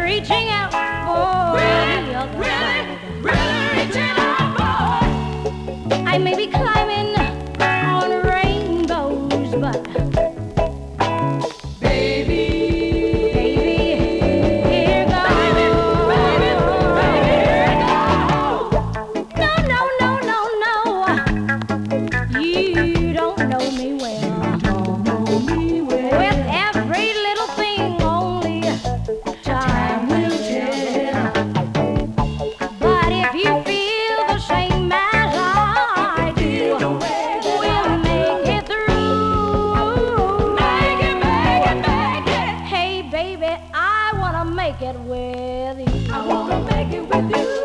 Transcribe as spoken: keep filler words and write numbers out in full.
reaching out for Really, the other really, side. really reaching out for. I may be climbing on rainbows, but Baby, baby, here goes. baby, baby, baby, here goes. No, no, no, no, no. You don't know me well. Know me well. With every little thing, only time will tell. But if you feel the same as I do, we'll make it through. Make it, make it, make it. Hey, baby, I wanna make it with you. I wanna make it with you.